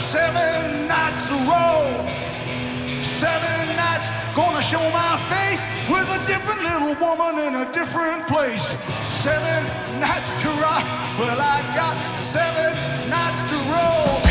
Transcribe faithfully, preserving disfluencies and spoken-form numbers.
seven nights to roll. Seven nights, gonna show my face with a different little woman in a different place. Seven nights to rock, well I got seven nights to roll.